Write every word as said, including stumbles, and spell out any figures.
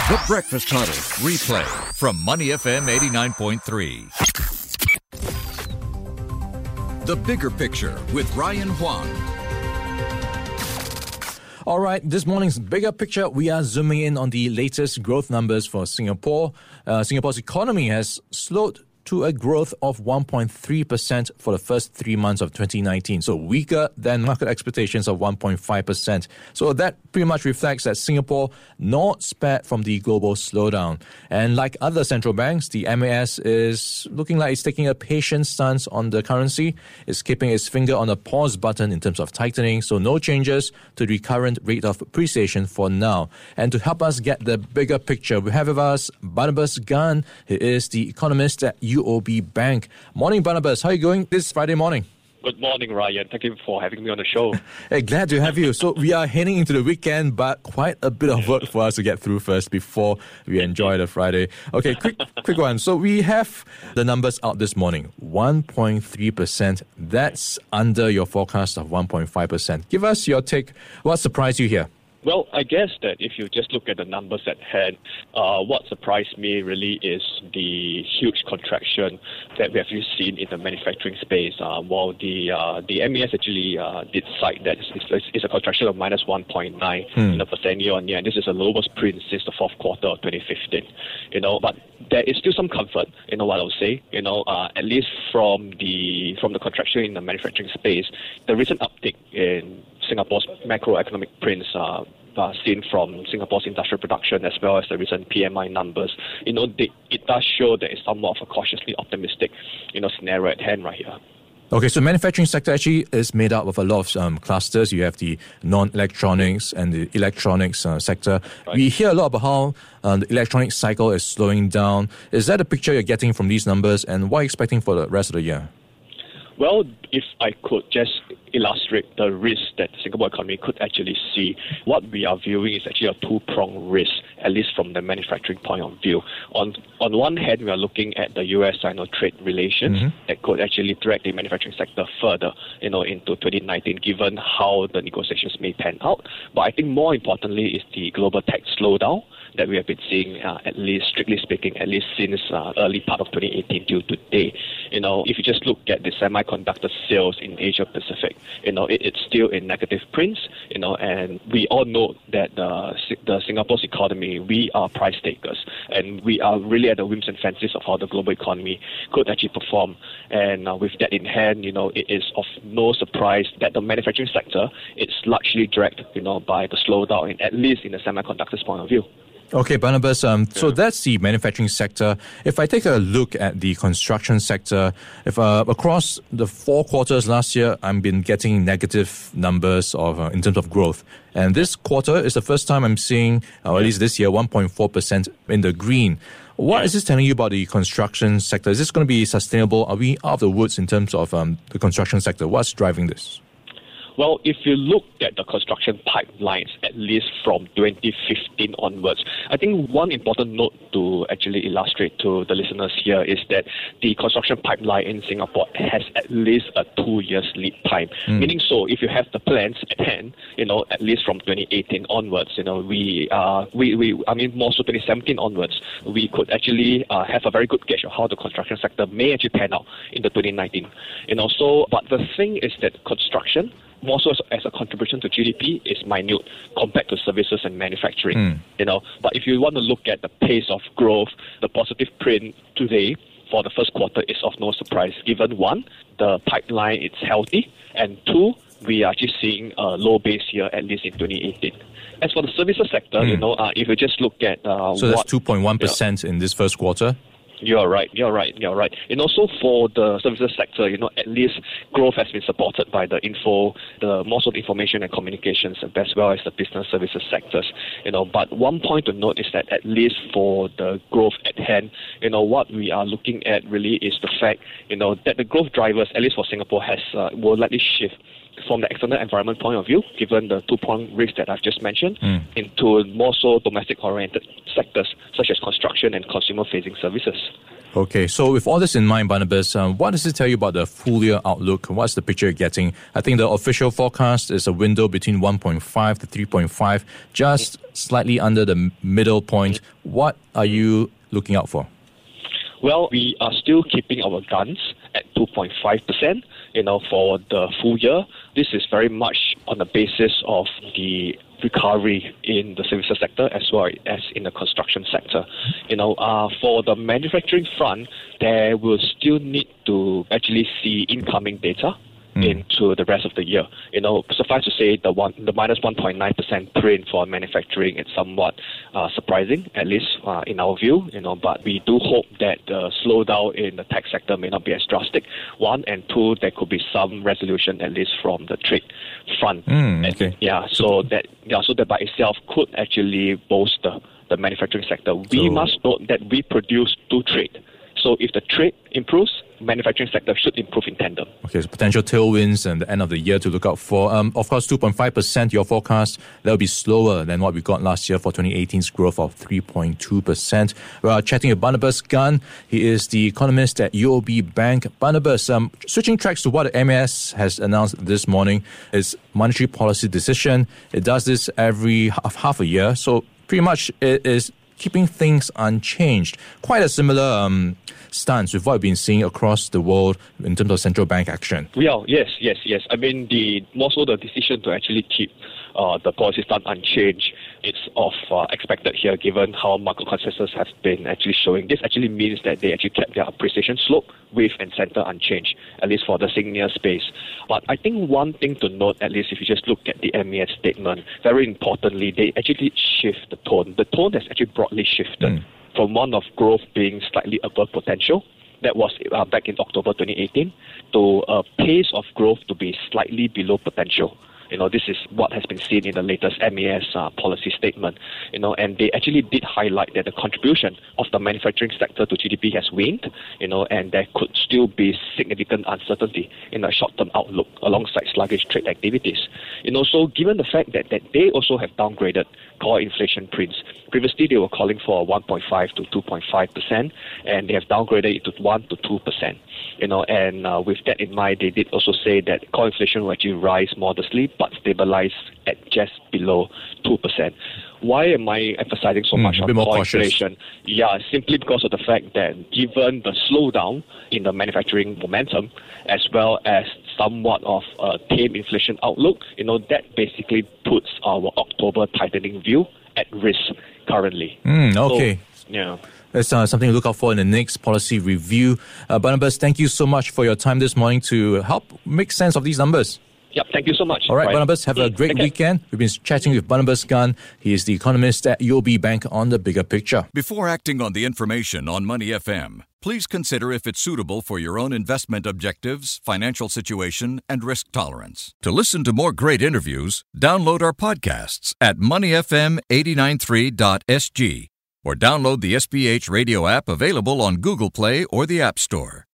The Breakfast Huddle replay from Money F M eighty-nine point three. The Bigger Picture with Ryan Huang. All right, this morning's Bigger Picture, we are zooming in on the latest growth numbers for Singapore. Uh, Singapore's economy has slowed to a growth of one point three percent for the first three months of twenty nineteen, so weaker than market expectations of one point five percent. So that pretty much reflects that Singapore not spared from the global slowdown. And like other central banks, the M A S is looking like it's taking a patient stance on the currency. It's keeping its finger on the pause button in terms of tightening, so no changes to the current rate of appreciation for now. And to help us get the bigger picture, we have with us Barnabas Gan. He is the economist at U O B Bank. Morning, Barnabas. How are you going this Friday morning? Good morning, Ryan. Thank you for having me on the show. Hey, glad to have you. So we are heading into the weekend, but quite a bit of work for us to get through first before we enjoy the Friday. Okay, quick quick one. So we have the numbers out this morning. one point three percent. That's under your forecast of one point five percent. Give us your take. What surprised you here? Well, I guess that if you just look at the numbers at hand, uh, what surprised me really is the huge contraction that we have seen in the manufacturing space. Uh, while the uh, the M A S actually uh, did cite that it's, it's, it's a contraction of minus one point nine hmm. percent year on year, and this is the lowest print since the fourth quarter of twenty fifteen. You know, but there is still some comfort. You know what I would say. You know, uh, at least from the from the contraction in the manufacturing space, the recent uptick in Singapore's macroeconomic prints uh, uh, seen from Singapore's industrial production as well as the recent P M I numbers, you know, they, it does show there is somewhat of a cautiously optimistic, you know, scenario at hand right here. Okay, so manufacturing sector actually is made up of a lot of um, clusters. You have the non-electronics and the electronics uh, sector. Right. We hear a lot about how uh, the electronic cycle is slowing down. Is that the picture you're getting from these numbers, and what are you expecting for the rest of the year? Well, if I could just illustrate the risk that the Singapore economy could actually see, what we are viewing is actually a two-pronged risk, at least from the manufacturing point of view. On on one hand, we are looking at the U S-China trade relations mm-hmm. that could actually drag the manufacturing sector further, you know, into twenty nineteen, given how the negotiations may pan out. But I think more importantly is the global tech slowdown that we have been seeing, uh, at least strictly speaking, at least since uh, early part of twenty eighteen till today. You know, if you just look at the semiconductor sales in Asia Pacific, you know, it, it's still in negative prints, you know, and we all know that the, the Singapore's economy, we are price takers, and we are really at the whims and fancies of how the global economy could actually perform. And uh, with that in hand, you know, it is of no surprise that the manufacturing sector is largely dragged, you know, by the slowdown, in, at least in the semiconductors point of view. Okay, Barnabas, um, so that's the manufacturing sector. If I take a look at the construction sector, if uh, across the four quarters last year, I've been getting negative numbers of uh, in terms of growth. And this quarter is the first time I'm seeing, or at least this year, one point four percent in the green. What is this telling you about the construction sector? Is this going to be sustainable? Are we out of the woods in terms of um, the construction sector? What's driving this? Well, if you look at the construction pipelines, at least from twenty fifteen onwards, I think one important note to actually illustrate to the listeners here is that the construction pipeline in Singapore has at least a two years lead time. Mm. Meaning, so if you have the plans at hand, you know, at least from twenty eighteen onwards, you know, we, uh, we, we, I mean, more so twenty seventeen onwards, we could actually uh, have a very good gauge of how the construction sector may actually pan out into twenty nineteen. You know, so, but the thing is that construction, more so as a contribution to G D P, is minute compared to services and manufacturing. Mm. You know, but if you want to look at the pace of growth, the positive print today for the first quarter is of no surprise, given one, the pipeline is healthy, and two, we are just seeing a low base here, at least in twenty eighteen. As for the services sector, mm. you know, uh, if you just look at uh, so that's two point one percent you know, in this first quarter. You're right, you're right, you're right. And also for the services sector, you know, at least growth has been supported by the info, the more so the information and communications, as well as the business services sectors. You know, but one point to note is that at least for the growth at hand, you know, what we are looking at really is the fact, you know, that the growth drivers, at least for Singapore, has uh, will likely shift from the external environment point of view, given the two-pronged risk that I've just mentioned, mm. into more so domestic-oriented sectors such as construction and consumer-facing services. Okay, so with all this in mind, Barnabas, um, what does it tell you about the full-year outlook? What's the picture you're getting? I think the official forecast is a window between one point five to three point five, just slightly under the middle point. what are you looking out for? Well, we are still keeping our guns at two point five percent, you know, for the full year. This is very much on the basis of the recovery in the services sector as well as in the construction sector. You know, uh, for the manufacturing front, there will still need to actually see incoming data into the rest of the year. You know, suffice to say, the one, the minus one point nine percent print for manufacturing is somewhat uh, surprising, at least uh, in our view. You know, but we do hope that the slowdown in the tech sector may not be as drastic. One, and two, there could be some resolution, at least from the trade front. Mm, okay. And, yeah, so that yeah, so that by itself could actually bolster the manufacturing sector. We So- must note that we produce to trade. So if the trade improves, manufacturing sector should improve in tandem. Okay, so potential tailwinds and the end of the year to look out for. Um, of course, two point five percent, your forecast, that will be slower than what we got last year for twenty eighteen's growth of three point two percent. We are chatting with Barnabas Gunn. He is the economist at U O B Bank. Barnabas, um, switching tracks to what the M A S has announced this morning is monetary policy decision. It does this every half, half a year, so pretty much it is keeping things unchanged. Quite a similar um, stance with what we've been seeing across the world in terms of central bank action. Well, yes, yes, yes. I mean, the more so the decision to actually keep uh, the policy stance unchanged, it's of uh, expected here, given how market consensus has been actually showing. This actually means that they actually kept their appreciation slope, width and center unchanged, at least for the senior space. But I think one thing to note, at least if you just look at the M A S statement, very importantly, they actually shift the tone. The tone has actually broadly shifted mm. from one of growth being slightly above potential, that was uh, back in October twenty eighteen, to a pace of growth to be slightly below potential. You know, this is what has been seen in the latest M A S uh, policy statement. You know, and they actually did highlight that the contribution of the manufacturing sector to G D P has waned. You know, and there could still be significant uncertainty in the short-term outlook alongside sluggish trade activities. You know, so given the fact that, that they also have downgraded core inflation prints. Previously, they were calling for one point five to two point five percent, and they have downgraded it to one to two percent. You know, and uh, with that in mind, they did also say that core inflation will actually rise modestly, but stabilize at just below two percent. Why am I emphasizing so mm, much on core cautious. inflation? Yeah, simply because of the fact that given the slowdown in the manufacturing momentum, as well as somewhat of a tame inflation outlook, you know, that basically puts our October tightening view at risk currently. Mm, okay. So, yeah. That's uh, something to look out for in the next policy review. Uh, Barnabas, thank you so much for your time this morning to help make sense of these numbers. Yep, thank you so much. All right, Brian. Barnabas, have a great Okay. weekend. We've been chatting with Barnabas Gunn. He is the economist at U O B Bank on the bigger picture. Before acting on the information on Money F M, please consider if it's suitable for your own investment objectives, financial situation, and risk tolerance. To listen to more great interviews, download our podcasts at money f m eight nine three dot s g or download the S P H radio app available on Google Play or the App Store.